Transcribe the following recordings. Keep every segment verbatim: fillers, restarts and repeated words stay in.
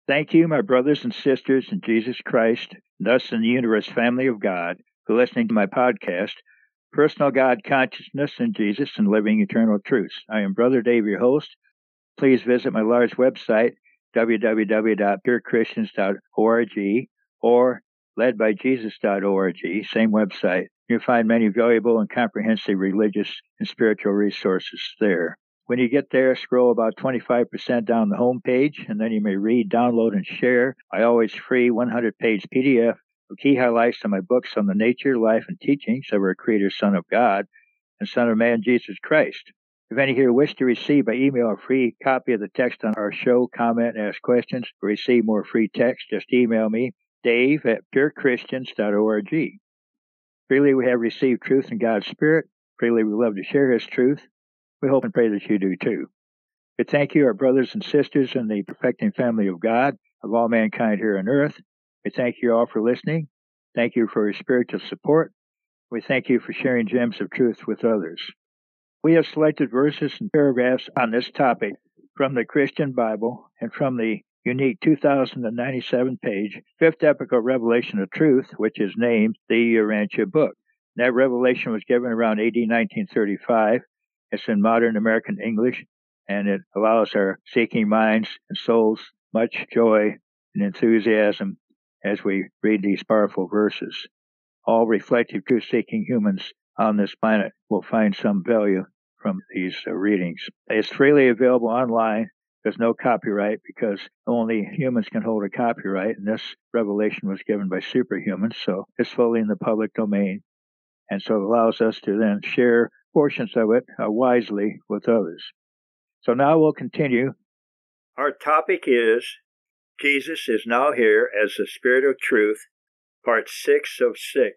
Thank you, my brothers and sisters in Jesus Christ, thus in the universe family of God, for listening to my podcast, Personal God Consciousness in Jesus and Living Eternal Truths. I am Brother Dave, your host. Please visit my large website, w w w dot pure christians dot org or led by jesus dot org, same website. You'll find many valuable and comprehensive religious and spiritual resources there. When you get there, scroll about twenty-five percent down the home page, and then you may read, download, and share my always free one hundred page P D F of key highlights of my books on the nature, life, and teachings of our Creator, Son of God, and Son of Man, Jesus Christ. If any here wish to receive by email a free copy of the text on our show, comment, ask questions, or receive more free text, just email me, Dave at pure christians dot org. Freely we have received truth in God's Spirit. Freely we love to share His truth. We hope and pray that you do too. We thank you, our brothers and sisters in the perfecting family of God, of all mankind here on earth. We thank you all for listening. Thank you for your spiritual support. We thank you for sharing gems of truth with others. We have selected verses and paragraphs on this topic from the Christian Bible and from the unique two thousand ninety-seven page Fifth Epical Revelation of Truth, which is named the Urantia Book. That revelation was given around A D nineteen thirty-five. It's in modern American English, and it allows our seeking minds and souls much joy and enthusiasm as we read these powerful verses. All reflective, truth-seeking humans on this planet will find some value from these uh, readings. It's freely available online. There's no copyright because only humans can hold a copyright, and this revelation was given by superhumans, so it's fully in the public domain. And so it allows us to then share portions of it uh, wisely with others. So now we'll continue. Our topic is Jesus is Now Here as the Spirit of Truth, Part six of six.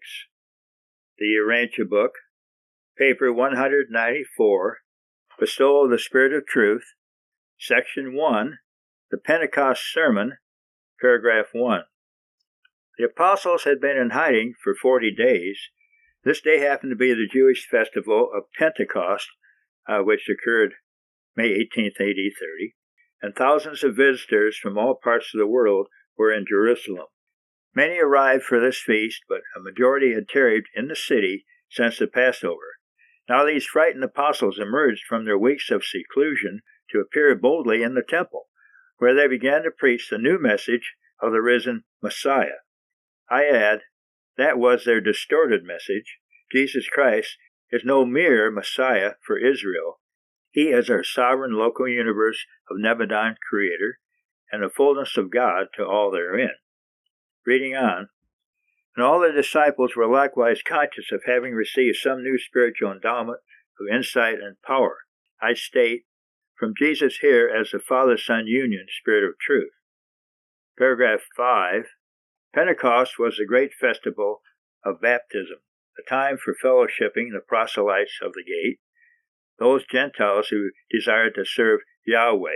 The Urantia Book, Paper one hundred ninety-four, Bestowal of the Spirit of Truth, Section one, The Pentecost Sermon, Paragraph one. The apostles had been in hiding for forty days. This day happened to be the Jewish festival of Pentecost, uh, which occurred May eighteenth, A D thirty, and thousands of visitors from all parts of the world were in Jerusalem. Many arrived for this feast, but a majority had tarried in the city since the Passover. Now these frightened apostles emerged from their weeks of seclusion to appear boldly in the temple, where they began to preach the new message of the risen Messiah. I add, that was their distorted message. Jesus Christ is no mere Messiah for Israel. He is our sovereign local universe of Nebuchadnezzar Creator, and the fullness of God to all therein. Reading on, and all the disciples were likewise conscious of having received some new spiritual endowment of insight and power. I state, from Jesus here as the Father-Son union, Spirit of Truth. Paragraph five. Pentecost was the great festival of baptism, a time for fellowshipping the proselytes of the gate, those Gentiles who desired to serve Yahweh.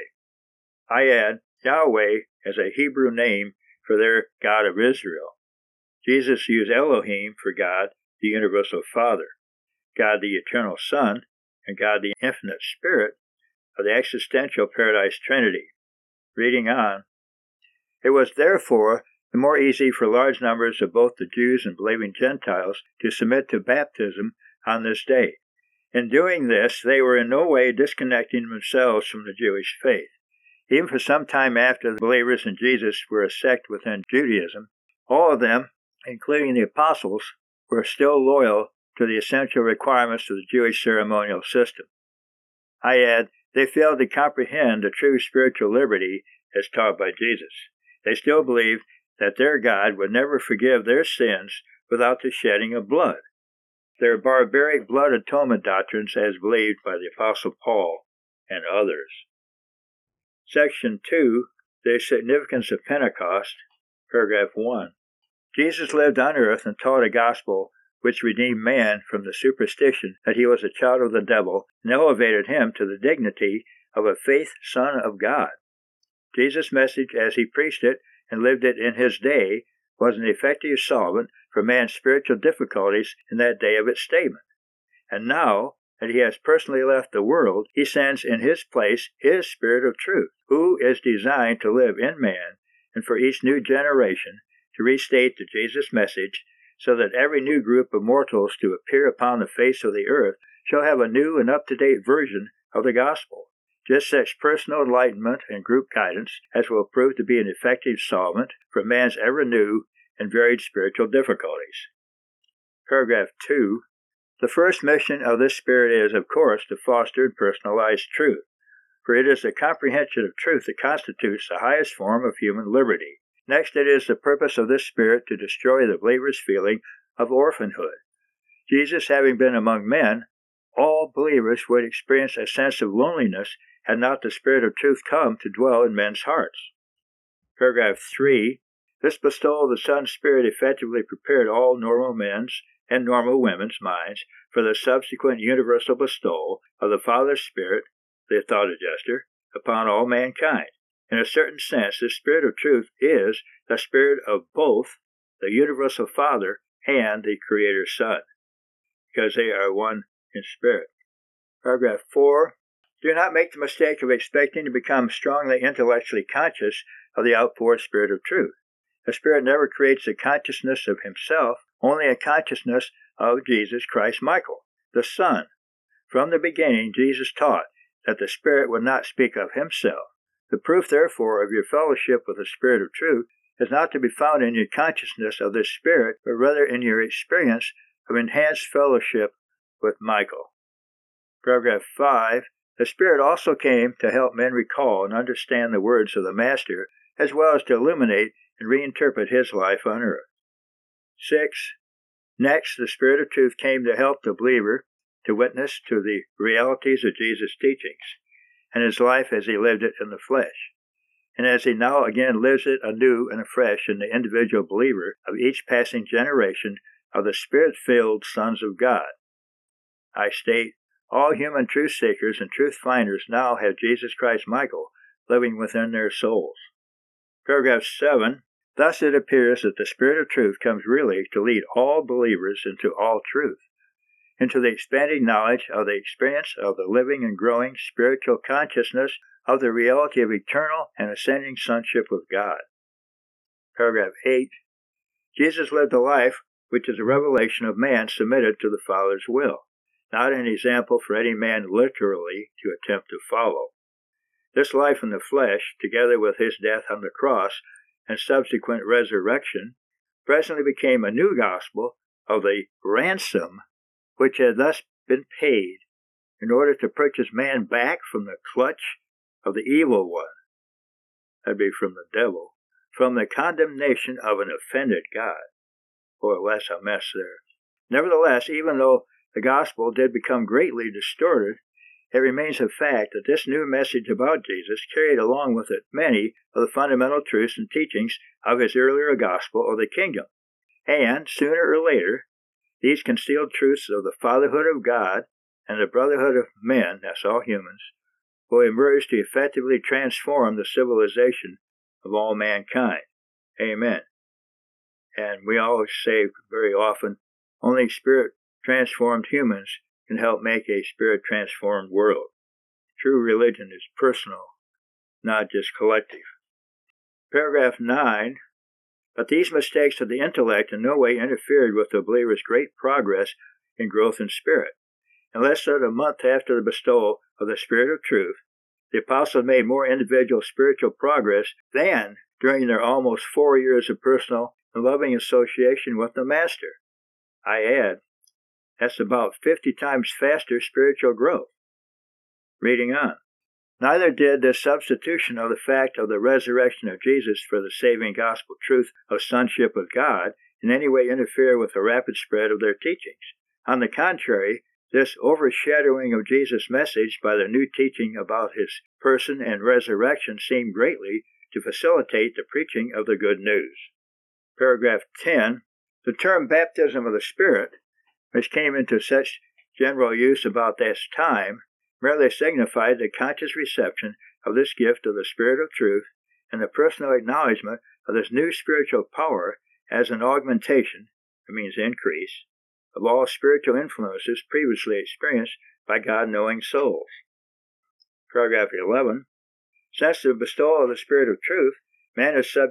I add Yahweh as a Hebrew name for their God of Israel. Jesus used Elohim for God, the universal Father, God the eternal Son, and God the infinite Spirit of the existential Paradise Trinity. Reading on, it was therefore the more easy for large numbers of both the Jews and believing Gentiles to submit to baptism on this day. In doing this, they were in no way disconnecting themselves from the Jewish faith. Even for some time after the believers in Jesus were a sect within Judaism, all of them, including the apostles, were still loyal to the essential requirements of the Jewish ceremonial system. I add, they failed to comprehend the true spiritual liberty as taught by Jesus. They still believed that their God would never forgive their sins without the shedding of blood. Their barbaric blood atonement doctrines as believed by the Apostle Paul and others. Section two, The Significance of Pentecost, Paragraph one. Jesus lived on earth and taught a gospel which redeemed man from the superstition that he was a child of the devil and elevated him to the dignity of a faith son of God. Jesus' message as he preached it and lived it in his day was an effective solvent for man's spiritual difficulties in that day of its statement. And now that he has personally left the world, he sends in his place his Spirit of Truth, who is designed to live in man and for each new generation to restate the Jesus message, so that every new group of mortals to appear upon the face of the earth shall have a new and up-to-date version of the gospel, just such personal enlightenment and group guidance as will prove to be an effective solvent for man's ever new and varied spiritual difficulties. Paragraph two. The first mission of this Spirit is, of course, to foster and personalize truth, for it is the comprehension of truth that constitutes the highest form of human liberty. Next, it is the purpose of this Spirit to destroy the believer's feeling of orphanhood. Jesus having been among men, all believers would experience a sense of loneliness had not the Spirit of truth come to dwell in men's hearts. Paragraph three. This bestowal of the Son's Spirit effectively prepared all normal men's and normal women's minds for the subsequent universal bestowal of the Father's Spirit, the thought adjuster, upon all mankind. In a certain sense, the Spirit of truth is the Spirit of both the universal Father and the Creator Son, because they are one in spirit. Paragraph four. Do not make the mistake of expecting to become strongly intellectually conscious of the outpoured Spirit of truth. The Spirit never creates a consciousness of Himself, only a consciousness of Jesus Christ Michael, the Son. From the beginning, Jesus taught that the Spirit would not speak of Himself. The proof, therefore, of your fellowship with the Spirit of truth is not to be found in your consciousness of this Spirit, but rather in your experience of enhanced fellowship with Michael. Paragraph five. The Spirit also came to help men recall and understand the words of the Master, as well as to illuminate and reinterpret His life on earth. six. Next, the Spirit of truth came to help the believer to witness to the realities of Jesus' teachings and His life as He lived it in the flesh, and as He now again lives it anew and afresh in the individual believer of each passing generation of the Spirit-filled sons of God. I state, all human truth seekers and truth finders now have Jesus Christ Michael living within their souls. Paragraph seven. Thus it appears that the Spirit of truth comes really to lead all believers into all truth, into the expanding knowledge of the experience of the living and growing spiritual consciousness of the reality of eternal and ascending sonship with God. Paragraph eight. Jesus lived a life which is a revelation of man submitted to the Father's will, not an example for any man literally to attempt to follow. This life in the flesh, together with His death on the cross and subsequent resurrection, presently became a new gospel of the ransom which had thus been paid in order to purchase man back from the clutch of the evil one, that'd be from the devil, from the condemnation of an offended God. Boy, that's a mess there. Nevertheless, even though the gospel did become greatly distorted, it remains a fact that this new message about Jesus carried along with it many of the fundamental truths and teachings of His earlier gospel of the kingdom. And, sooner or later, these concealed truths of the fatherhood of God and the brotherhood of men, that's all humans, will emerge to effectively transform the civilization of all mankind. Amen. And we always say very often, only Spirit-transformed humans can help make a Spirit-transformed world. True religion is personal, not just collective. Paragraph nine. But these mistakes of the intellect in no way interfered with the believer's great progress in growth in spirit. In less than a month after the bestowal of the Spirit of truth, the apostles made more individual spiritual progress than during their almost four years of personal and loving association with the Master. I add, that's about fifty times faster spiritual growth. Reading on. Neither did this substitution of the fact of the resurrection of Jesus for the saving gospel truth of sonship with God in any way interfere with the rapid spread of their teachings. On the contrary, this overshadowing of Jesus' message by the new teaching about His person and resurrection seemed greatly to facilitate the preaching of the good news. Paragraph ten. The term baptism of the Spirit, which came into such general use about this time, merely signified the conscious reception of this gift of the Spirit of truth and the personal acknowledgement of this new spiritual power as an augmentation, it means increase, of all spiritual influences previously experienced by God-knowing souls. Paragraph eleven. Since the bestowal of the Spirit of truth, man is subject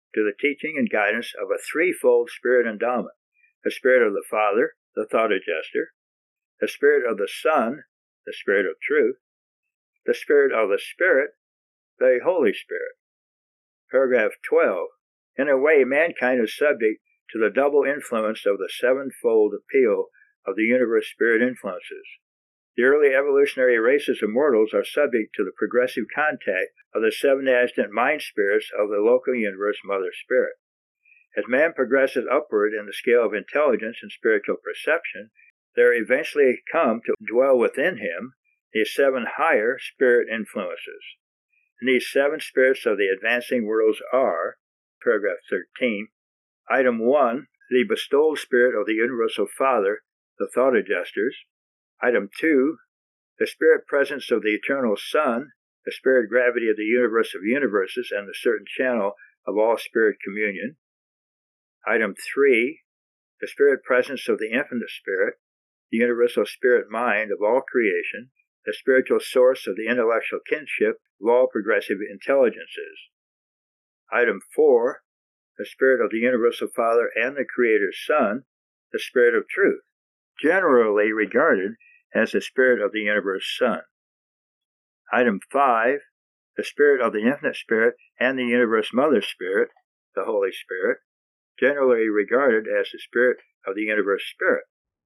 to the teaching and guidance of a threefold spirit endowment: the Spirit of the Father, the thought adjuster; the Spirit of the Son, the Spirit of truth; the Spirit of the Spirit, the Holy Spirit. Paragraph twelve. In a way, mankind is subject to the double influence of the sevenfold appeal of the universe spirit influences. The early evolutionary races of mortals are subject to the progressive contact of the seven adjutant mind spirits of the local universe mother spirit. As man progresses upward in the scale of intelligence and spiritual perception, there eventually come to dwell within him these seven higher spirit influences. And these seven spirits of the advancing worlds are, paragraph thirteen, item one, the bestowed spirit of the universal Father, the thought adjusters; item two, the spirit presence of the eternal Son, the spirit gravity of the universe of universes and the certain channel of all spirit communion; item three, the spirit presence of the infinite spirit, the universal spirit mind of all creation, the spiritual source of the intellectual kinship of all progressive intelligences; item four, the spirit of the universal Father and the Creator's Son, the Spirit of truth, generally regarded as the Spirit of the universe Son; item five, the spirit of the infinite Spirit and the universe Mother Spirit, the Holy Spirit, generally regarded as the Spirit of the universe Spirit;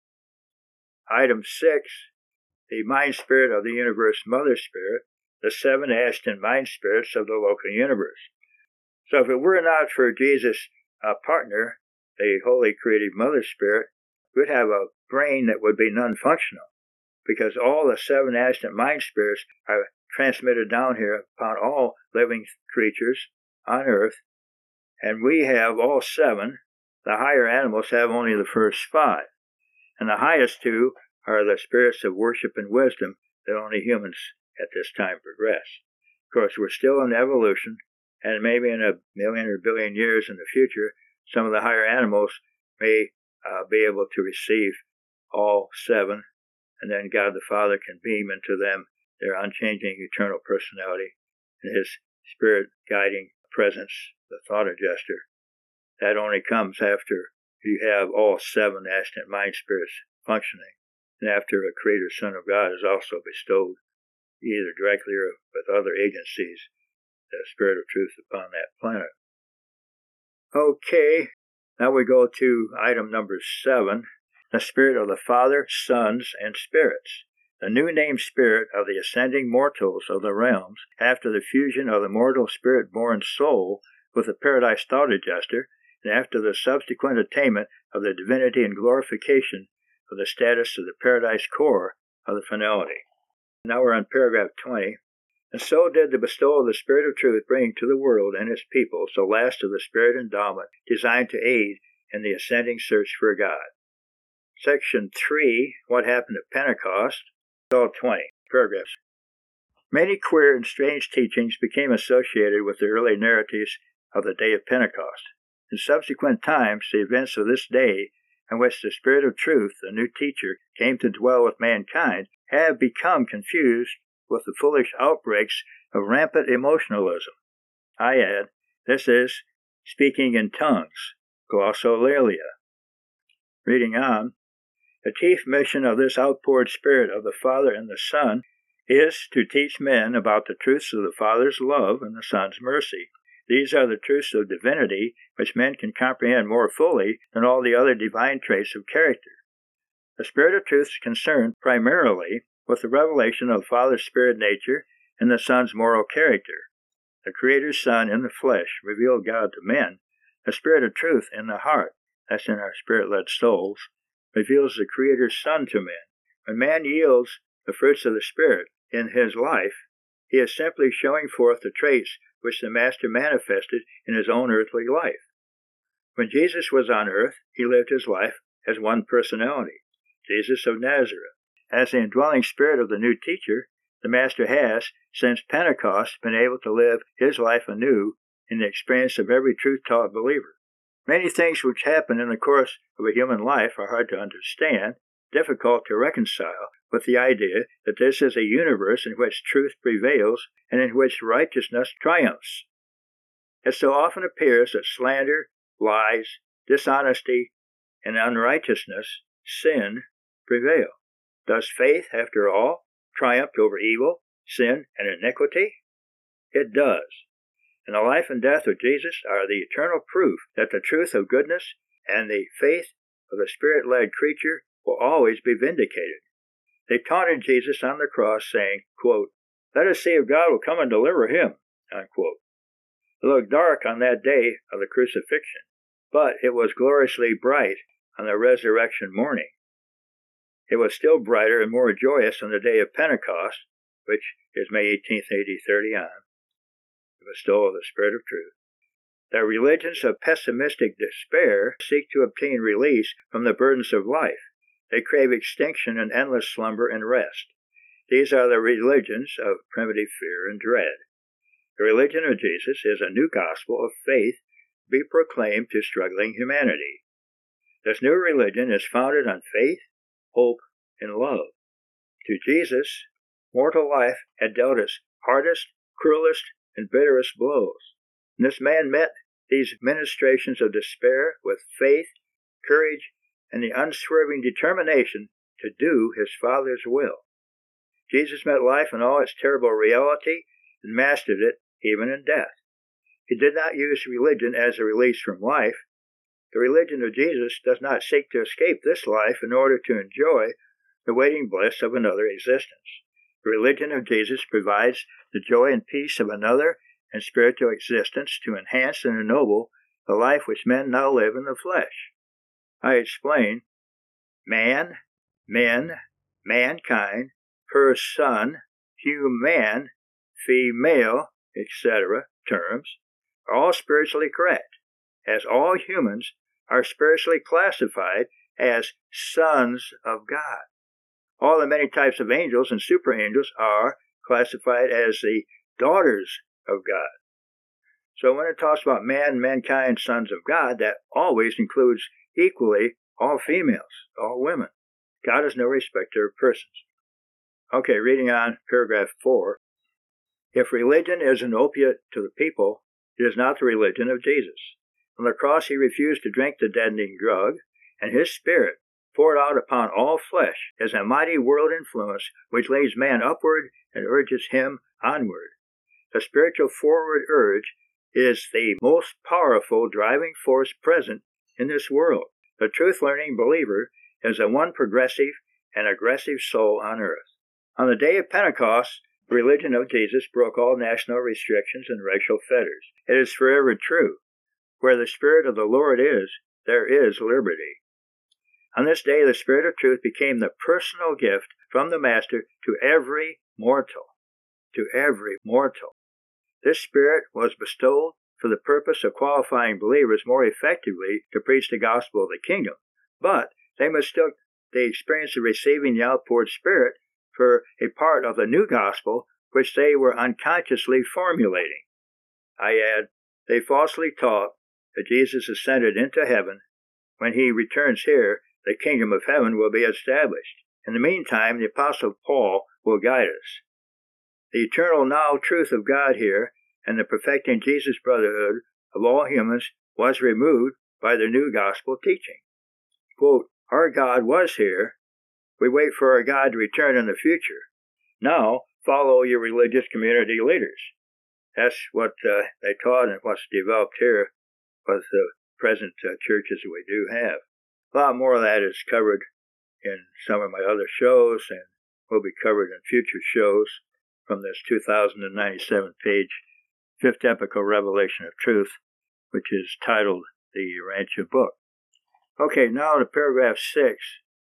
item six, the mind spirit of the universe Mother Spirit, the seven adjutant mind spirits of the local universe. So if it were not for Jesus' uh, partner, the Holy Creative Mother Spirit, we'd have a brain that would be non-functional, because all the seven adjutant mind spirits are transmitted down here upon all living creatures on earth, and we have all seven. The higher animals have only the first five, and the highest two are the spirits of worship and wisdom that only humans at this time progress. Of course, we're still in evolution, and maybe in a million or billion years in the future, some of the higher animals may uh, be able to receive all seven, and then God the Father can beam into them their unchanging eternal personality and His Spirit guiding presence, the thought adjuster. That only comes after you have all seven adjutant mind spirits functioning, and after a Creator Son of God is also bestowed, either directly or with other agencies, the Spirit of truth upon that planet. Okay, now we go to item number seven, the Spirit of the Father, Sons, and Spirits, the new named spirit of the ascending mortals of the realms after the fusion of the mortal spirit-born soul with the paradise thought adjuster, and after the subsequent attainment of the divinity and glorification of the status of the paradise core of the finality. Now we're on paragraph twenty. And so did the bestowal of the Spirit of truth bring to the world and its people the last of the spirit endowment designed to aid in the ascending search for God. Section three, What Happened at Pentecost, all twenty paragraphs. Many queer and strange teachings became associated with the early narratives of the day of Pentecost. In subsequent times, the events of this day, in which the Spirit of truth, the new teacher, came to dwell with mankind, have become confused with the foolish outbreaks of rampant emotionalism. I add, this is speaking in tongues, glossolalia. Reading on, the chief mission of this outpoured Spirit of the Father and the Son is to teach men about the truths of the Father's love and the Son's mercy. These are the truths of divinity which men can comprehend more fully than all the other divine traits of character. The Spirit of truth is concerned primarily with the revelation of the Father's spirit nature and the Son's moral character. The Creator's Son in the flesh revealed God to men. The Spirit of truth in the heart, that's in our spirit-led souls, reveals the Creator's Son to men. When man yields the fruits of the Spirit in his life, he is simply showing forth the traits which the Master manifested in his own earthly life. When Jesus was on earth, he lived his life as one personality, Jesus of Nazareth. As the indwelling Spirit of the new teacher, the Master has, since Pentecost, been able to live his life anew in the experience of every truth-taught believer. Many things which happen in the course of a human life are hard to understand, difficult to reconcile with the idea that this is a universe in which truth prevails and in which righteousness triumphs. It so often appears that slander, lies, dishonesty, and unrighteousness, sin, prevail. Does faith, after all, triumph over evil, sin, and iniquity? It does. And the life and death of Jesus are the eternal proof that the truth of goodness and the faith of the Spirit-led creature will always be vindicated. They taunted Jesus on the cross, saying, quote, "Let us see if God will come and deliver him," unquote. It looked dark on that day of the crucifixion, but it was gloriously bright on the resurrection morning. It was still brighter and more joyous on the day of Pentecost, which is May eighteenth, A D thirty on, the bestowal of the Spirit of truth. The religions of pessimistic despair seek to obtain release from the burdens of life. They crave extinction and endless slumber and rest. These are the religions of primitive fear and dread. The religion of Jesus is a new gospel of faith to be proclaimed to struggling humanity. This new religion is founded on faith, hope, and love. To Jesus, mortal life had dealt its hardest, cruelest, and bitterest blows. And this man met these ministrations of despair with faith, courage, and the unswerving determination to do his Father's will. Jesus met life in all its terrible reality and mastered it even in death. He did not use religion as a release from life. The religion of Jesus does not seek to escape this life in order to enjoy the waiting bliss of another existence. The religion of Jesus provides the joy and peace of another and spiritual existence to enhance and ennoble the life which men now live in the flesh. I explain, man, men, mankind, person, human, female, et cetera terms are all spiritually correct, as all humans are spiritually classified as sons of God. All the many types of angels and super angels are classified as the daughters of God. So when it talks about man, mankind, sons of God, that always includes equally all females, all women. God is no respecter of persons. Okay, reading on paragraph four. If religion is an opiate to the people, it is not the religion of Jesus. On the cross he refused to drink the deadening drug, and his Spirit, poured out upon all flesh, is a mighty world influence which leads man upward and urges him onward. The spiritual forward urge is the most powerful driving force present in this world. The truth-learning believer is the one progressive and aggressive soul on earth. On the day of Pentecost, the religion of Jesus broke all national restrictions and racial fetters. It is forever true. Where the Spirit of the Lord is, there is liberty. On this day, the Spirit of truth became the personal gift from the Master to every mortal. To every mortal. This Spirit was bestowed for the purpose of qualifying believers more effectively to preach the gospel of the kingdom. But they mistook the experience of receiving the outpoured Spirit for a part of the new gospel which they were unconsciously formulating. I add, they falsely taught that Jesus ascended into heaven. When he returns here, the kingdom of heaven will be established. In the meantime, the Apostle Paul will guide us. The eternal now truth of God here and the perfecting Jesus brotherhood of all humans was removed by the new gospel teaching. Quote, our God was here. We wait for our God to return in the future. Now, follow your religious community leaders. That's what uh, they taught and what's developed here with the present uh, churches we do have. A lot more of that is covered in some of my other shows and will be covered in future shows from this two thousand ninety-seven page Fifth Epical Revelation of Truth, which is titled the Rancha Book. Okay, now to paragraph six.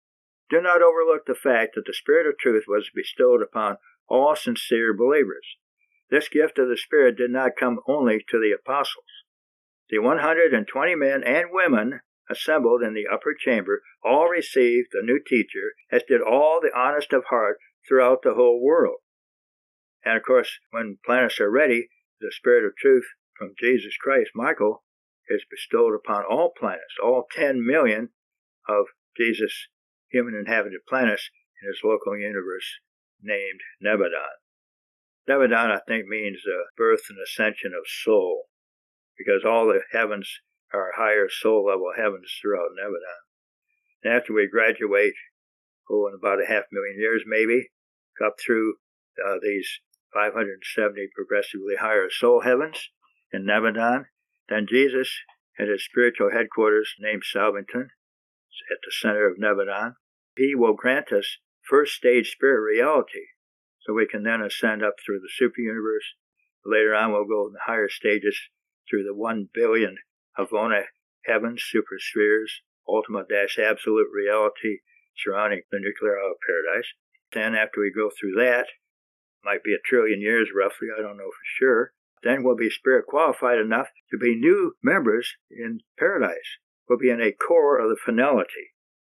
Do not overlook the fact that the Spirit of truth was bestowed upon all sincere believers. This gift of the Spirit did not come only to the apostles. The one hundred twenty men and women assembled in the upper chamber all received the new teacher, as did all the honest of heart throughout the whole world. And of course, when planets are ready, the Spirit of truth from Jesus Christ, Michael, is bestowed upon all planets, all ten million of Jesus' human inhabited planets in his local universe named Nebadon. Nebadon, I think, means uh, birth and ascension of soul. because all the heavens are higher soul level heavens throughout Nebadon. And after we graduate, oh, in about a half million years maybe, up through uh, these five hundred seventy progressively higher soul heavens in Nebadon, then Jesus at his spiritual headquarters named Salvington, at the center of Nebadon, he will grant us first stage spirit reality, so we can then ascend up through the super universe. Later on, we'll go in the higher stages through the one billion Havona heavens, super spheres, ultimate dash absolute reality surrounding the nuclear hour paradise. Then after we go through that, might be a trillion years roughly, I don't know for sure, then we'll be spirit qualified enough to be new members in paradise. We'll be in a core of the finality.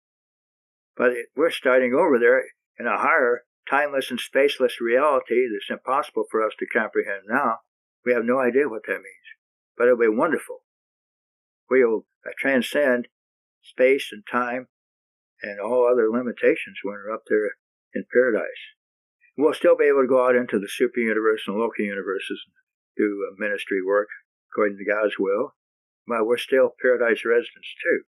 But we're starting over there in a higher, timeless and spaceless reality that's impossible for us to comprehend now. We have no idea what that means. But it'll be wonderful. We will transcend space and time and all other limitations when we're up there in paradise. We'll still be able to go out into the super universe and local universes and do ministry work according to God's will. But we're still paradise residents too.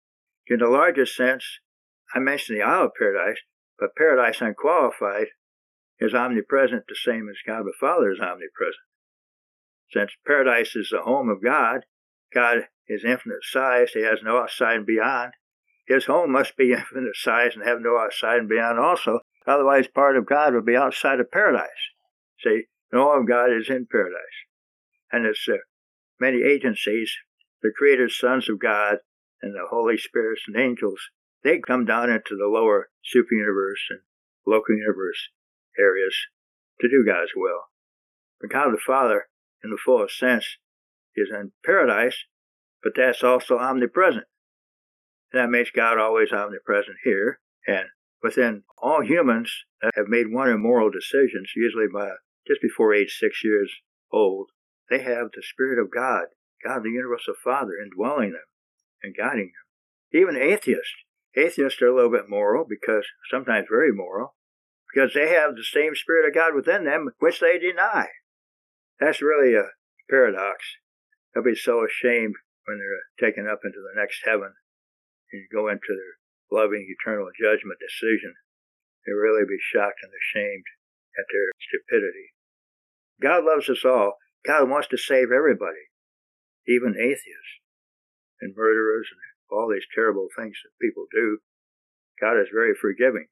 In the largest sense, I mentioned the Isle of Paradise, but paradise unqualified is omnipresent, the same as God the Father is omnipresent. Since paradise is the home of God, God is infinite size, he has no outside and beyond. His home must be infinite size and have no outside and beyond also, otherwise part of God would be outside of paradise. See, all of God is in paradise. And it's uh, many agencies, the created sons of God and the Holy Spirits and angels, they come down into the lower super universe and local universe areas to do God's will. But God the Father, in the fullest sense, is in paradise, but that's also omnipresent. That makes God always omnipresent here. And within all humans that have made one immoral decisions, usually by just before age six years old, they have the Spirit of God, God the Universal Father, indwelling them and guiding them. Even atheists. Atheists are a little bit moral, because sometimes very moral, because they have the same Spirit of God within them, which they deny. That's really a paradox. They'll be so ashamed when they're taken up into the next heaven and go into their loving eternal judgment decision. They'll really be shocked and ashamed at their stupidity. God loves us all. God wants to save everybody, even atheists and murderers and all these terrible things that people do. God is very forgiving.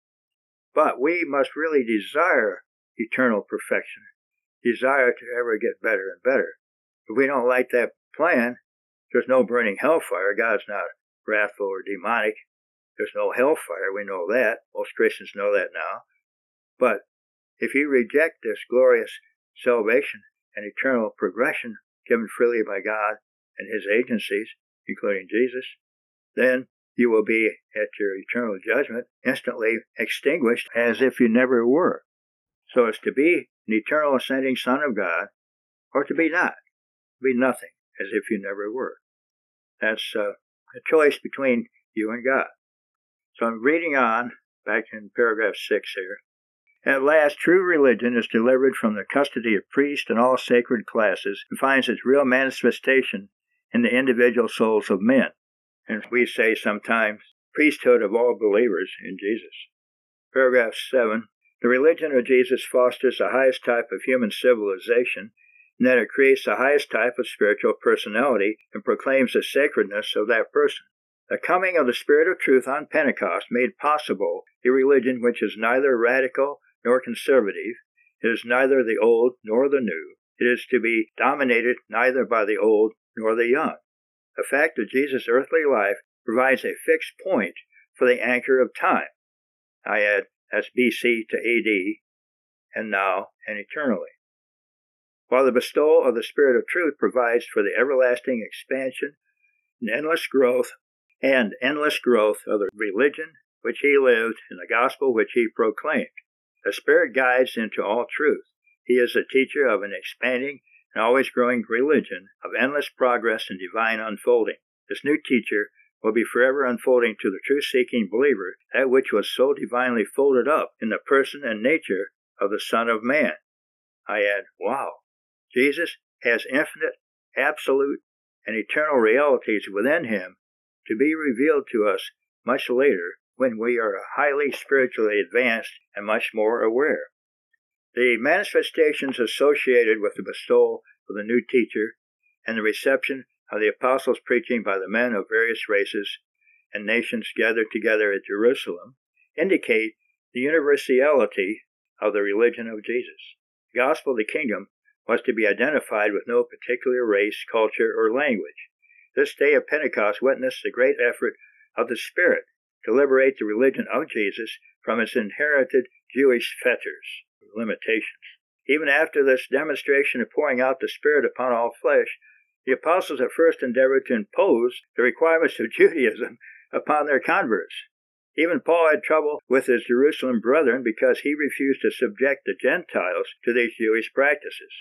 But we must really desire eternal perfection, desire to ever get better and better. If we don't like that plan, there's no burning hellfire. God's not wrathful or demonic. There's no hellfire. We know that. Most Christians know that now. But if you reject this glorious salvation and eternal progression given freely by God and his agencies, including Jesus, then you will be at your eternal judgment instantly extinguished as if you never were. So it's to be an eternal ascending Son of God, or to be not, be nothing, as if you never were. That's uh, a choice between you and God. So I'm reading on, back in paragraph six here. At last, true religion is delivered from the custody of priests and all sacred classes and finds its real manifestation in the individual souls of men. And we say sometimes, priesthood of all believers in Jesus. Paragraph seven. The religion of Jesus fosters the highest type of human civilization, in that it creates the highest type of spiritual personality and proclaims the sacredness of that person. The coming of the Spirit of Truth on Pentecost made possible a religion which is neither radical nor conservative. It is neither the old nor the new. It is to be dominated neither by the old nor the young. The fact of Jesus' earthly life provides a fixed point for the anchor of time. I add, that's B C to A D, and now and eternally. While the bestowal of the Spirit of Truth provides for the everlasting expansion and endless growth and endless growth of the religion which he lived and the gospel which he proclaimed. The Spirit guides into all truth. He is the teacher of an expanding and always growing religion of endless progress and divine unfolding. This new teacher will be forever unfolding to the truth-seeking believer that which was so divinely folded up in the person and nature of the Son of Man. I add, wow, Jesus has infinite, absolute and eternal realities within him to be revealed to us much later when we are highly spiritually advanced and much more aware. The manifestations associated with the bestowal of the new teacher and the reception of the apostles' preaching by the men of various races and nations gathered together at Jerusalem indicate the universality of the religion of Jesus. The gospel of the kingdom was to be identified with no particular race, culture, or language. This day of Pentecost witnessed the great effort of the Spirit to liberate the religion of Jesus from its inherited Jewish fetters, limitations. Even after this demonstration of pouring out the Spirit upon all flesh, the apostles at first endeavored to impose the requirements of Judaism upon their converts. Even Paul had trouble with his Jerusalem brethren because he refused to subject the Gentiles to these Jewish practices.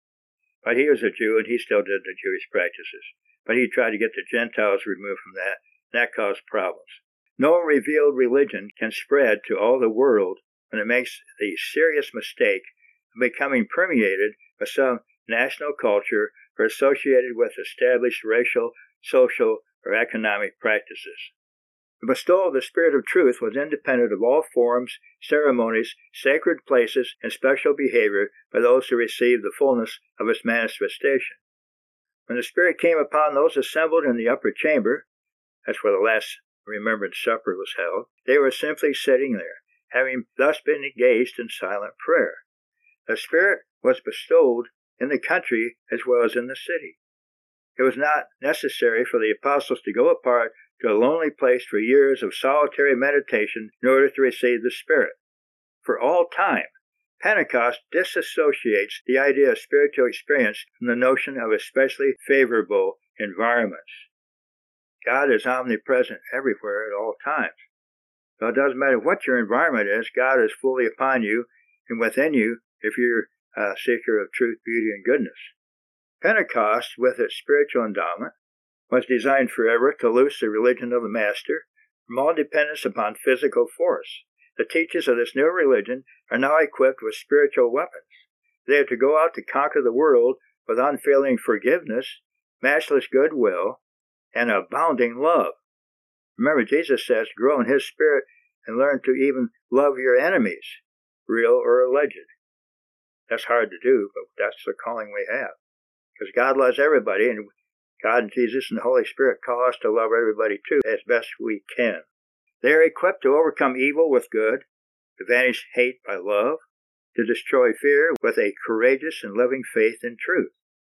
But he was a Jew, and he still did the Jewish practices. But he tried to get the Gentiles removed from that, and that caused problems. No revealed religion can spread to all the world when it makes the serious mistake of becoming permeated by some national culture or associated with established racial, social, or economic practices. The bestowal of the Spirit of truth was independent of all forms, ceremonies, sacred places, and special behavior by those who received the fullness of its manifestation. When the Spirit came upon those assembled in the upper chamber, that's where the last Remembrance Supper was held, they were simply sitting there, having thus been engaged in silent prayer. The Spirit was bestowed in the country as well as in the city. It was not necessary for the apostles to go apart to a lonely place for years of solitary meditation in order to receive the Spirit. For all time, Pentecost disassociates the idea of spiritual experience from the notion of especially favorable environments. God is omnipresent everywhere at all times. So it doesn't matter what your environment is, God is fully upon you and within you if you're a seeker of truth, beauty, and goodness. Pentecost, with its spiritual endowment, was designed forever to loose the religion of the Master from all dependence upon physical force. The teachers of this new religion are now equipped with spiritual weapons. They are to go out to conquer the world with unfailing forgiveness, matchless goodwill, and abounding love. Remember, Jesus says, grow in His Spirit and learn to even love your enemies, real or alleged. That's hard to do, but that's the calling we have. Because God loves everybody, and God and Jesus and the Holy Spirit call us to love everybody too, as best we can. They are equipped to overcome evil with good, to banish hate by love, to destroy fear with a courageous and loving faith in truth.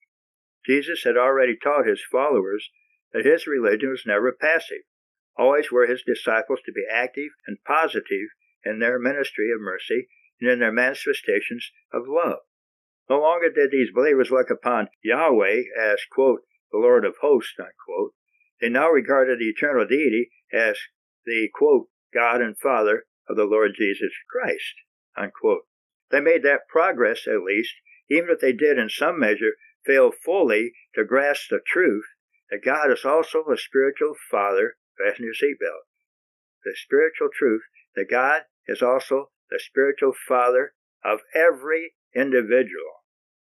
Jesus had already taught His followers that His religion was never passive. Always were His disciples to be active and positive in their ministry of mercy and in their manifestations of love. No longer did these believers look upon Yahweh as, quote, the Lord of hosts, unquote. They now regarded the eternal deity as the, quote, God and Father of the Lord Jesus Christ, unquote. They made that progress, at least, even if they did in some measure fail fully to grasp the truth that God is also a spiritual Father, fasten your seatbelt, the spiritual truth that God is also the spiritual Father of every individual.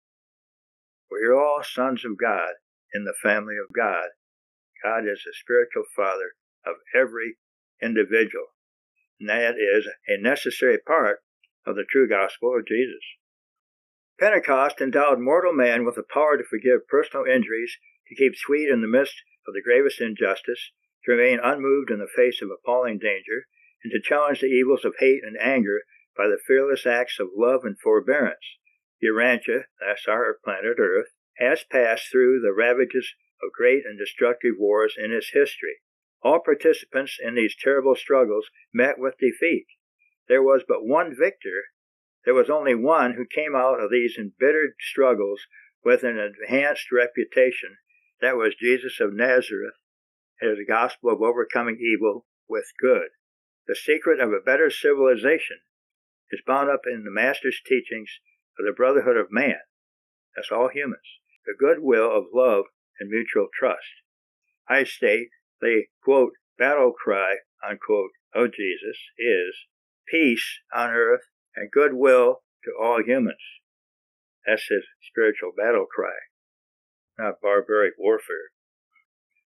We are all sons of God in the family of God. God is the spiritual Father of every individual. And that is a necessary part of the true gospel of Jesus. Pentecost endowed mortal man with the power to forgive personal injuries, to keep sweet in the midst of the gravest injustice, to remain unmoved in the face of appalling danger, and to challenge the evils of hate and anger by the fearless acts of love and forbearance. Urantia, that's our planet Earth, has passed through the ravages of great and destructive wars in its history. All participants in these terrible struggles met with defeat. There was but one victor. There was only one who came out of these embittered struggles with an enhanced reputation. That was Jesus of Nazareth, and his gospel of overcoming evil with good. The secret of a better civilization is bound up in the Master's teachings of the brotherhood of man. That's all humans. The goodwill of love and mutual trust. I state the, quote, battle cry, unquote, of Jesus is peace on earth and goodwill to all humans. That's his spiritual battle cry, not barbaric warfare.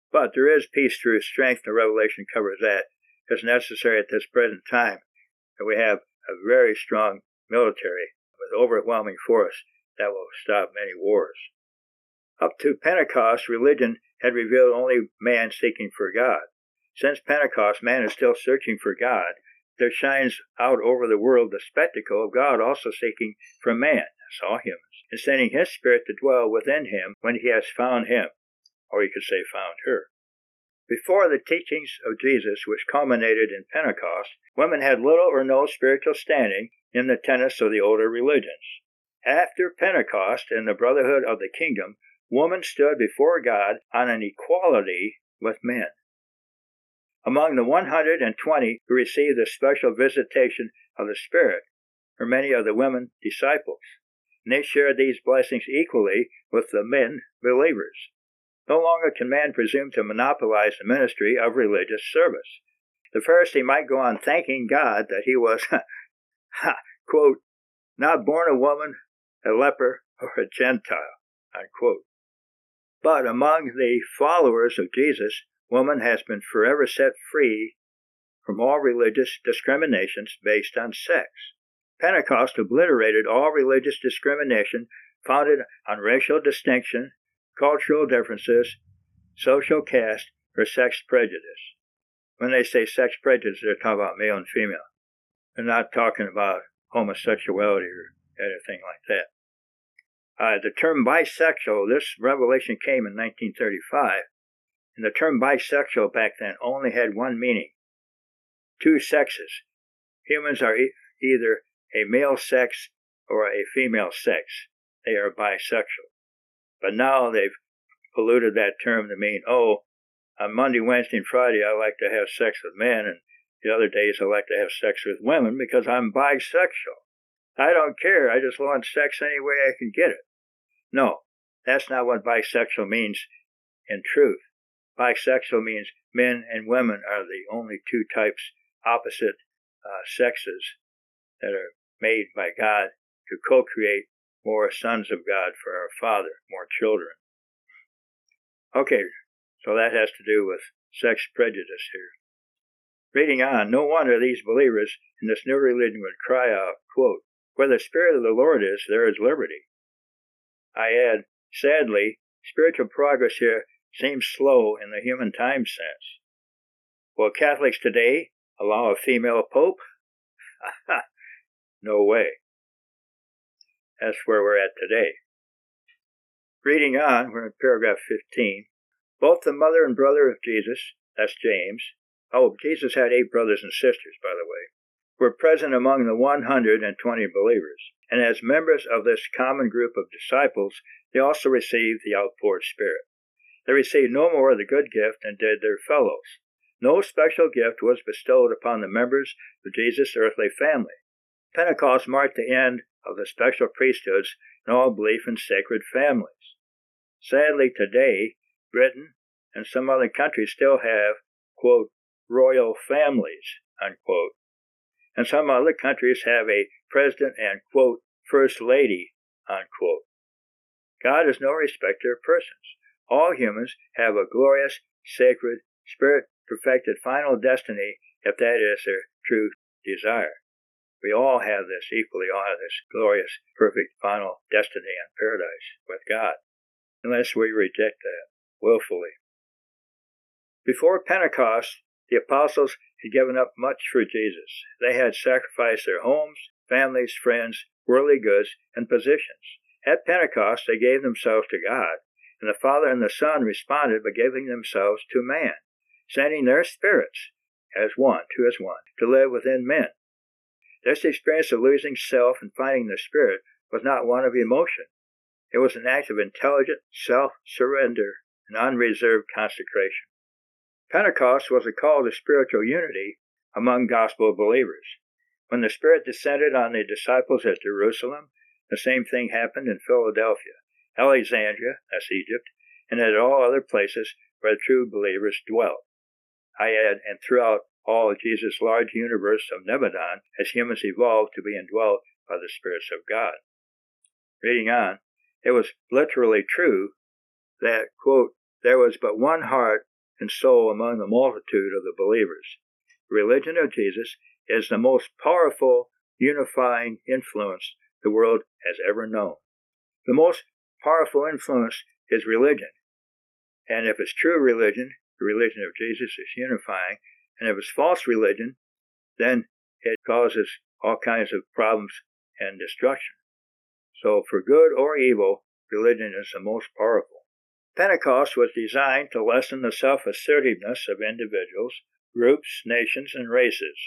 But there is peace through strength, and Revelation covers that. It's necessary at this present time that we have a very strong military with overwhelming force that will stop many wars. Up to Pentecost, religion had revealed only man seeking for God. Since Pentecost, man is still searching for God. There shines out over the world the spectacle of God also seeking for man, that's all humans, and sending His Spirit to dwell within him when he has found him, or you could say found her. Before the teachings of Jesus, which culminated in Pentecost, women had little or no spiritual standing in the tenets of the older religions. After Pentecost and the brotherhood of the kingdom, woman stood before God on an equality with men. Among the one hundred twenty who received the special visitation of the Spirit were many of the women disciples, and they shared these blessings equally with the men believers. No longer can man presume to monopolize the ministry of religious service. The Pharisee might go on thanking God that he was, quote, not born a woman, a leper, or a Gentile, unquote. But among the followers of Jesus, woman has been forever set free from all religious discriminations based on sex. Pentecost obliterated all religious discrimination founded on racial distinction, cultural differences, social caste, or sex prejudice. When they say sex prejudice, they're talking about male and female. They're not talking about homosexuality or anything like that. Uh, the term bisexual, this revelation came in nineteen thirty-five, and the term bisexual back then only had one meaning: two sexes. Humans are e- either a male sex or a female sex. They are bisexual. But now they've polluted that term to mean, oh, on Monday, Wednesday, and Friday I like to have sex with men, and the other days I like to have sex with women because I'm bisexual. I don't care. I just want sex any way I can get it. No, that's not what bisexual means in truth. Bisexual means men and women are the only two types, opposite uh, sexes, that are made by God to co-create more sons of God for our Father, more children. Okay, so that has to do with sex prejudice here. Reading on, no wonder these believers in this new religion would cry out, quote, where the Spirit of the Lord is, there is liberty. I add, sadly, spiritual progress here seems slow in the human time sense. Will Catholics today allow a female pope? No way. That's where we're at today. Reading on, we're in paragraph fifteen. Both the mother and brother of Jesus, that's James, oh, Jesus had eight brothers and sisters, by the way, were present among the one hundred twenty believers, and as members of this common group of disciples, they also received the outpoured Spirit. They received no more of the good gift than did their fellows. No special gift was bestowed upon the members of Jesus' earthly family. Pentecost marked the end of the special priesthoods and all belief in sacred families. Sadly, today, Britain and some other countries still have, quote, royal families, unquote. And some other countries have a president and, quote, first lady, unquote. God is no respecter of persons. All humans have a glorious, sacred, spirit-perfected final destiny if that is their true desire. We all have this equally, all have this glorious, perfect, final destiny in paradise with God, unless we reject that willfully. Before Pentecost, the apostles had given up much for Jesus. They had sacrificed their homes, families, friends, worldly goods, and positions. At Pentecost, they gave themselves to God, and the Father and the Son responded by giving themselves to man, sending their spirits as one, two as one, to live within men. This experience of losing self and finding the Spirit was not one of emotion. It was an act of intelligent self-surrender and unreserved consecration. Pentecost was a call to spiritual unity among gospel believers. When the Spirit descended on the disciples at Jerusalem, the same thing happened in Philadelphia, Alexandria, that's Egypt, and at all other places where true believers dwelt. I add, and throughout all of Jesus' large universe of Nebadon, as humans evolved to be indwelt by the spirits of God. Reading on, it was literally true that, quote, there was but one heart and so among the multitude of the believers. The religion of Jesus is the most powerful unifying influence the world has ever known. The most powerful influence is religion. And if it's true religion, the religion of Jesus is unifying. And if it's false religion, then it causes all kinds of problems and destruction. So for good or evil, religion is the most powerful. Pentecost was designed to lessen the self-assertiveness of individuals, groups, nations, and races.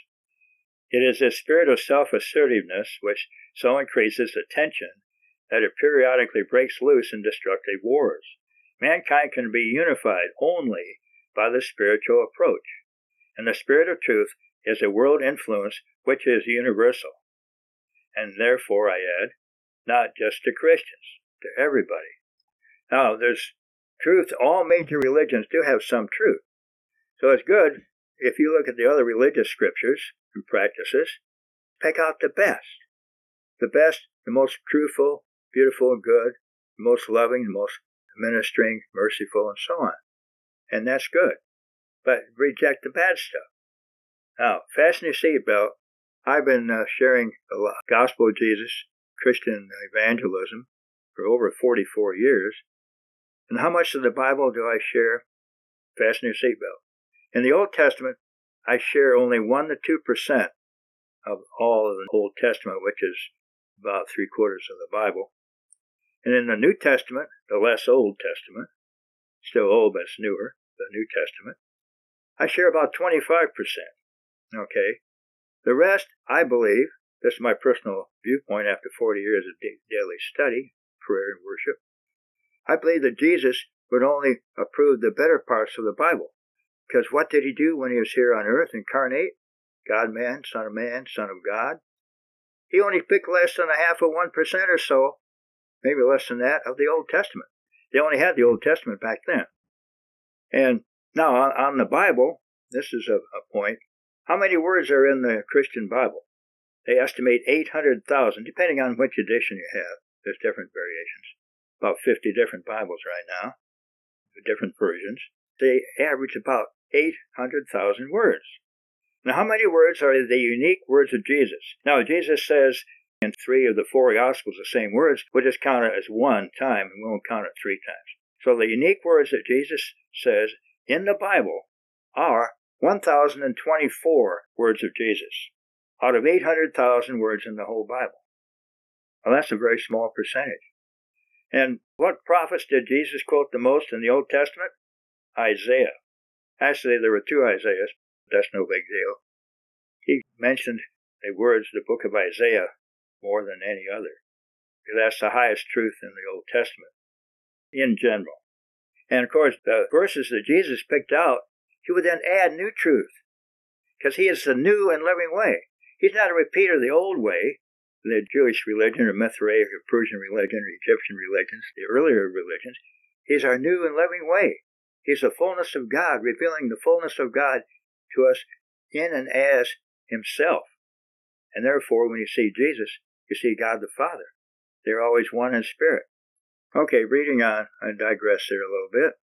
It is this spirit of self-assertiveness which so increases the tension that it periodically breaks loose in destructive wars. Mankind can be unified only by the spiritual approach, and the spirit of truth is a world influence which is universal, and therefore, I add, not just to Christians, to everybody. Now, there's truth. All major religions do have some truth. So it's good if you look at the other religious scriptures and practices, pick out the best. The best, the most truthful, beautiful, and good, the most loving, the most ministering, merciful, and so on. And that's good. But reject the bad stuff. Now, fasten your seatbelt. I've been uh, sharing the gospel of Jesus, Christian evangelism, for over forty-four years. And how much of the Bible do I share? Fasten your seatbelt. In the Old Testament, I share only one to two percent of all of the Old Testament, which is about three quarters of the Bible. And in the New Testament, the less Old Testament, still old but it's newer, the New Testament, I share about twenty-five percent. Okay? The rest, I believe, this is my personal viewpoint after forty years of daily study, prayer, and worship, I believe that Jesus would only approve the better parts of the Bible. Because what did he do when he was here on earth, incarnate? God-man, Son of Man, Son of God. He only picked less than a half of one percent or so, maybe less than that, of the Old Testament. They only had the Old Testament back then. And now, on, on the Bible, this is a, a point. How many words are in the Christian Bible? They estimate eight hundred thousand, depending on which edition you have. There's different variations. About fifty different Bibles right now, different versions. They average about eight hundred thousand words. Now, how many words are the unique words of Jesus? Now, Jesus says in three of the four Gospels the same words. We'll just count it as one time, and we won't count it three times. So the unique words that Jesus says in the Bible are one thousand twenty-four words of Jesus out of eight hundred thousand words in the whole Bible. Well, that's a very small percentage. And what prophets did Jesus quote the most in the Old Testament? Isaiah. Actually, there were two Isaiahs. That's no big deal. He mentioned the words, the book of Isaiah, more than any other. Because that's the highest truth in the Old Testament, in general. And of course, the verses that Jesus picked out, he would then add new truth. Because he is the new and living way. He's not a repeat of the old way, the Jewish religion or Mithraic or Persian religion or Egyptian religions, the earlier religions. He's our new and living way. He's the fullness of God, revealing the fullness of God to us in and as himself. And therefore, when you see Jesus, you see God the Father. They're always one in spirit. Okay, reading on, I digress there a little bit.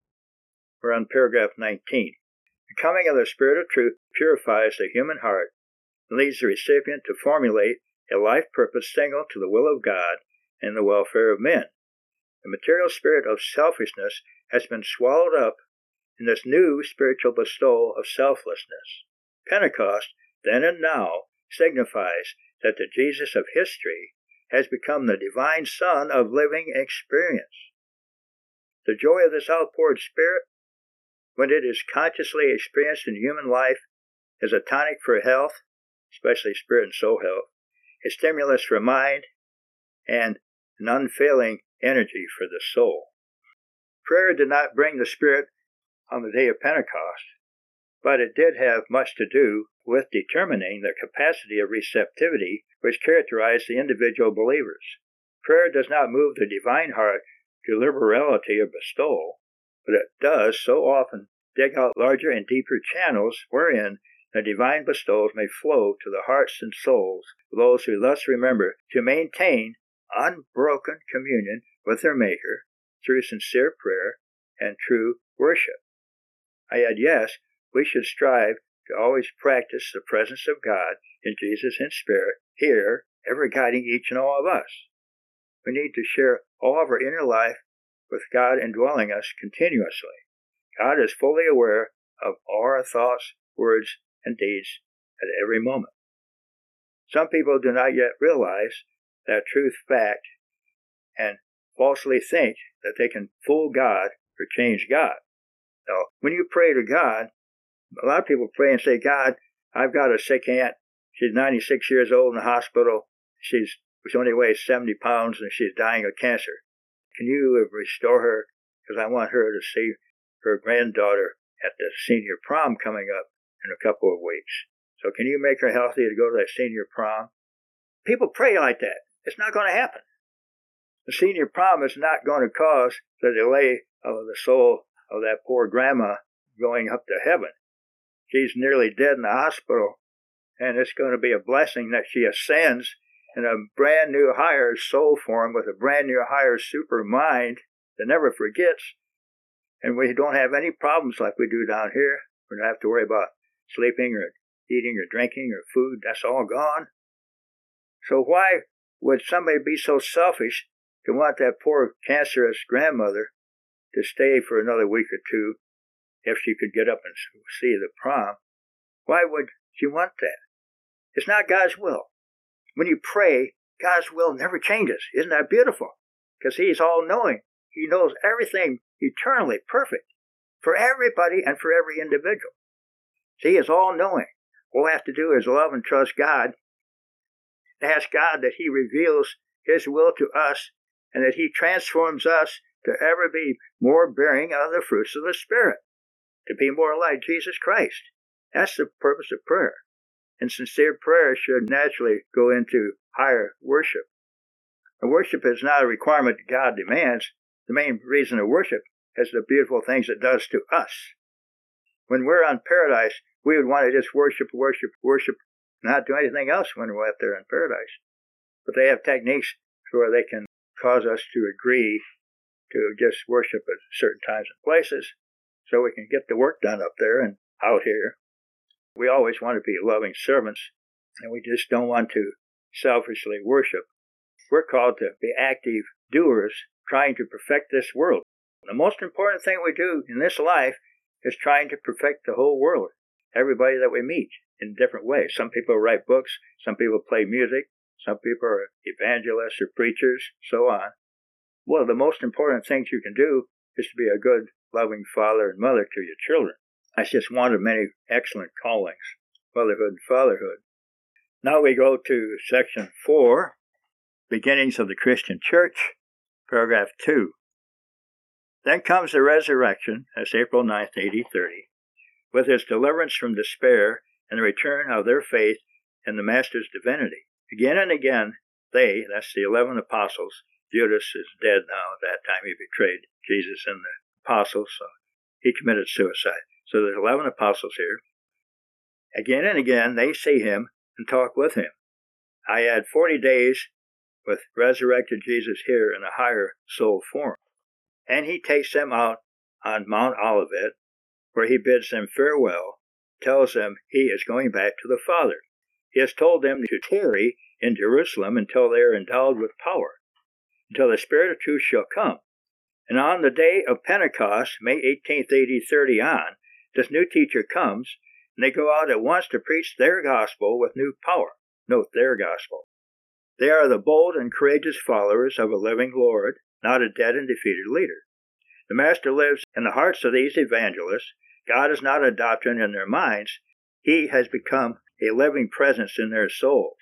We're on paragraph nineteen. The coming of the Spirit of truth purifies the human heart and leads the recipient to formulate a life purpose single to the will of God and the welfare of men. The material spirit of selfishness has been swallowed up in this new spiritual bestowal of selflessness. Pentecost, then and now, signifies that the Jesus of history has become the divine Son of living experience. The joy of this outpoured Spirit, when it is consciously experienced in human life, is a tonic for health, especially spirit and soul health, a stimulus for mind, and an unfailing energy for the soul. Prayer did not bring the Spirit on the day of Pentecost, but it did have much to do with determining the capacity of receptivity which characterized the individual believers. Prayer does not move the divine heart to liberality or bestowal, but it does so often dig out larger and deeper channels wherein the divine bestowals may flow to the hearts and souls of those who thus remember to maintain unbroken communion with their Maker through sincere prayer and true worship. I add, yes, we should strive to always practice the presence of God in Jesus in spirit, here, ever guiding each and all of us. We need to share all of our inner life with God indwelling us continuously. God is fully aware of all our thoughts, words, and deeds at every moment. Some people do not yet realize that truth fact and falsely think that they can fool God or change God. Now, when you pray to God, a lot of people pray and say, God, I've got a sick aunt. She's ninety-six years old in the hospital. She's she only weighs seventy pounds and she's dying of cancer. Can you restore her? Because I want her to see her granddaughter at the senior prom coming up in a couple of weeks. So can you make her healthy to go to that senior prom? People pray like that. It's not going to happen. The senior prom is not going to cause the delay of the soul of that poor grandma going up to heaven. She's nearly dead in the hospital, and it's going to be a blessing that she ascends in a brand new higher soul form with a brand new higher super mind that never forgets. And we don't have any problems like we do down here. We don't have to worry about sleeping or eating or drinking or food. That's all gone. So why would somebody be so selfish to want that poor cancerous grandmother to stay for another week or two if she could get up and see the prom? Why would she want that? It's not God's will. When you pray, God's will never changes. Isn't that beautiful? Because He's all-knowing. He knows everything eternally perfect for everybody and for every individual. He is all-knowing. All we have to do is love and trust God, ask God that He reveals His will to us and that He transforms us to ever be more bearing of the fruits of the Spirit, to be more like Jesus Christ. That's the purpose of prayer. And sincere prayer should naturally go into higher worship. And worship is not a requirement that God demands. The main reason of worship is the beautiful things it does to us. When we're on paradise, we would want to just worship, worship, worship, not do anything else when we're up there in paradise. But they have techniques where they can cause us to agree to just worship at certain times and places so we can get the work done up there and out here. We always want to be loving servants, and we just don't want to selfishly worship. We're called to be active doers trying to perfect this world. The most important thing we do in this life is trying to perfect the whole world, everybody that we meet in different ways. Some people write books, some people play music, some people are evangelists or preachers, so on. One of the most important things you can do is to be a good, loving father and mother to your children. That's just one of many excellent callings, motherhood and fatherhood. Now we go to section four, Beginnings of the Christian Church, paragraph two. Then comes the resurrection, that's April ninth, A D thirty, with its deliverance from despair and the return of their faith in the Master's divinity. Again and again, they, that's the eleven apostles, Judas is dead now. At that time he betrayed Jesus and the apostles, so he committed suicide. So there's eleven apostles here. Again and again, they see him and talk with him. I add forty days with resurrected Jesus here in a higher soul form. And he takes them out on Mount Olivet, where he bids them farewell, tells them he is going back to the Father. He has told them to tarry in Jerusalem until they are endowed with power, until the Spirit of truth shall come. And on the day of Pentecost, May eighteenth, A D thirty on, this new teacher comes, and they go out at once to preach their gospel with new power. Note, their gospel. They are the bold and courageous followers of a living Lord, not a dead and defeated leader. The Master lives in the hearts of these evangelists. God is not a doctrine in their minds. He has become a living presence in their souls.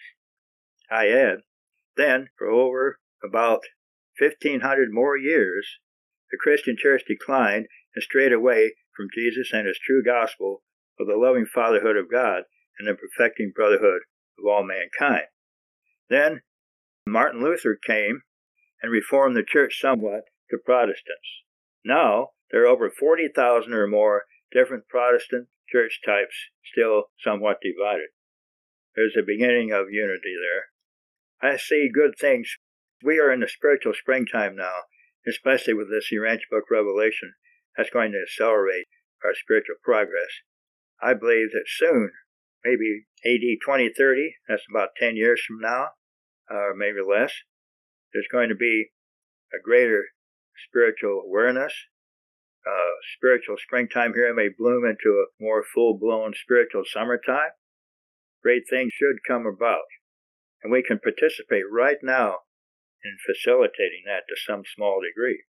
I add, then, for over about fifteen hundred more years, the Christian church declined and strayed away from Jesus and his true gospel of the loving fatherhood of God and the perfecting brotherhood of all mankind. Then Martin Luther came and reformed the church somewhat to Protestants. Now there are over forty thousand or more different Protestant church types, still somewhat divided. There's a beginning of unity there. I see good things. We are in the spiritual springtime now, especially with this Urantia book Revelation. That's going to accelerate our spiritual progress. I believe that soon, maybe A D twenty thirty, that's about ten years from now, or maybe less, there's going to be a greater spiritual awareness. Uh, spiritual springtime here may bloom into a more full-blown spiritual summertime. Great things should come about, and we can participate right now in facilitating that to some small degree.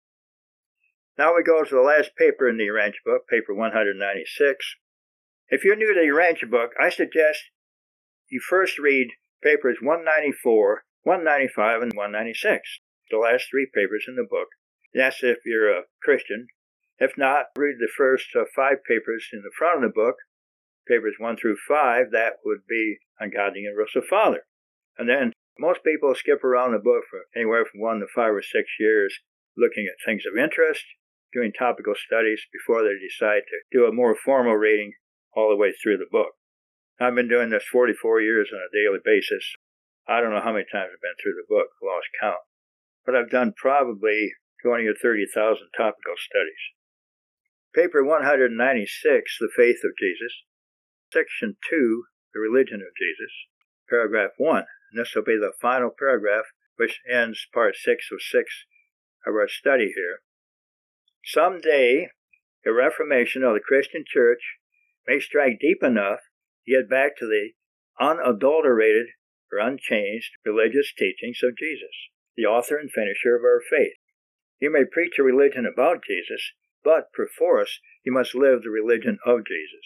Now we go to the last paper in the Urantia book, paper one ninety-six. If you're new to the Urantia book, I suggest you first read papers one ninety-four, one ninety-five, and one ninety-six, the last three papers in the book. That's if you're a Christian. If not, read the first uh, five papers in the front of the book, papers one through five. That would be on God the Universal Father. And then most people skip around the book for anywhere from one to five or six years, looking at things of interest, doing topical studies before they decide to do a more formal reading all the way through the book. I've been doing this forty-four years on a daily basis. I don't know how many times I've been through the book, lost count. But I've done probably twenty or thirty thousand topical studies. Paper one ninety-six, The Faith of Jesus. Section two, The Religion of Jesus. Paragraph one, and this will be the final paragraph, which ends part six of six of our study here. Someday, the reformation of the Christian church may strike deep enough to get back to the unadulterated or unchanged religious teachings of Jesus, the author and finisher of our faith. You may preach a religion about Jesus, but perforce you must live the religion of Jesus.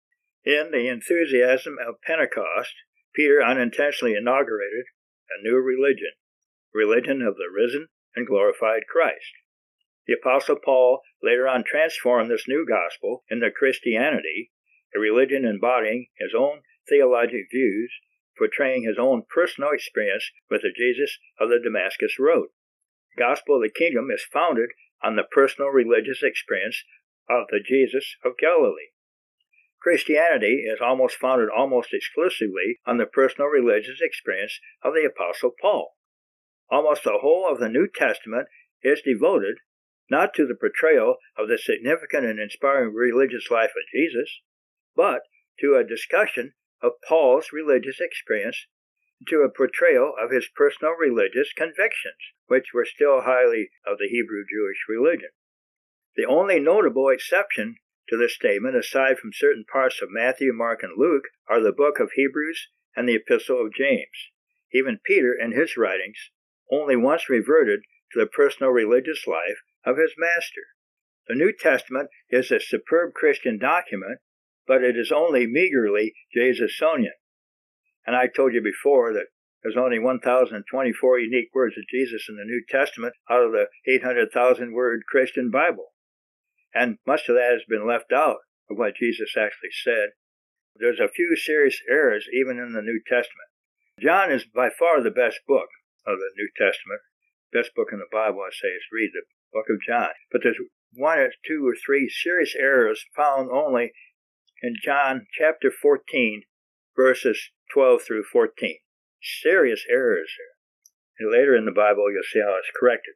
In the enthusiasm of Pentecost, Peter unintentionally inaugurated a new religion, religion of the risen and glorified Christ. The Apostle Paul later on transformed this new gospel into Christianity, a religion embodying his own theologic views, portraying his own personal experience with the Jesus of the Damascus Road. The gospel of the kingdom is founded on the personal religious experience of the Jesus of Galilee. Christianity is almost founded almost exclusively on the personal religious experience of the Apostle Paul. Almost the whole of the New Testament is devoted not to the portrayal of the significant and inspiring religious life of Jesus, but to a discussion of Paul's religious experience, to a portrayal of his personal religious convictions, which were still highly of the Hebrew Jewish religion. The only notable exception to this statement, aside from certain parts of Matthew, Mark, and Luke, are the book of Hebrews and the epistle of James. Even Peter, in his writings, only once reverted to the personal religious life of his master. The New Testament is a superb Christian document, but it is only meagerly Jesusonian. And I told you before that there's only one thousand twenty-four unique words of Jesus in the New Testament out of the eight hundred thousand word Christian Bible. And much of that has been left out of what Jesus actually said. There's a few serious errors even in the New Testament. John is by far the best book of the New Testament. Best book in the Bible, I say, is read the book of John. But there's one or two or three serious errors found only in John chapter fourteen, verses twelve through fourteen. Serious errors there. And later in the Bible, you'll see how it's corrected.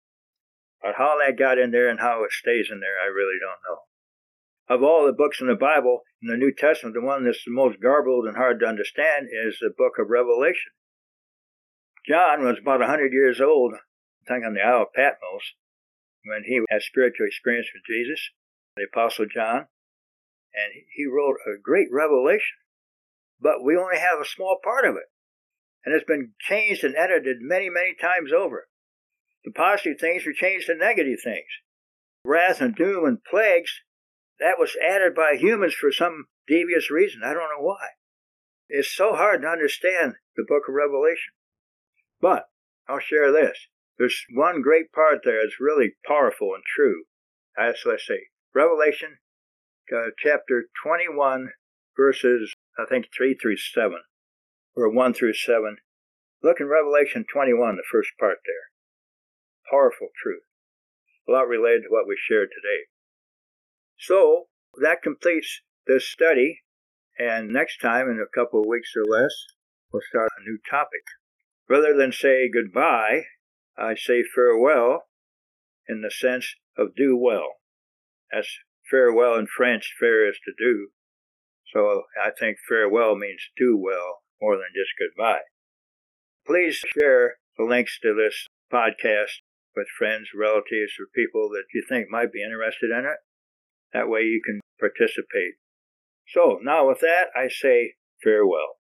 But how that got in there and how it stays in there, I really don't know. Of all the books in the Bible, in the New Testament, the one that's the most garbled and hard to understand is the book of Revelation. John was about one hundred years old, I think on the Isle of Patmos, when he had spiritual experience with Jesus, the Apostle John, and he wrote a great revelation. But we only have a small part of it, and it's been changed and edited many, many times over. The positive things were changed to negative things. Wrath and doom and plagues, that was added by humans for some devious reason. I don't know why. It's so hard to understand the book of Revelation. But I'll share this. There's one great part there that's really powerful and true. That's, let's say, Revelation uh, chapter twenty-one, verses, I think, three through seven, or one through seven. Look in Revelation twenty-one, the first part there. Powerful truth. A lot related to what we shared today. So, that completes this study, and next time, in a couple of weeks or less, we'll start a new topic. Rather than say goodbye, I say farewell in the sense of do well. That's farewell in French, faire is to do. So I think farewell means do well more than just goodbye. Please share the links to this podcast with friends, relatives, or people that you think might be interested in it. That way you can participate. So now with that, I say farewell.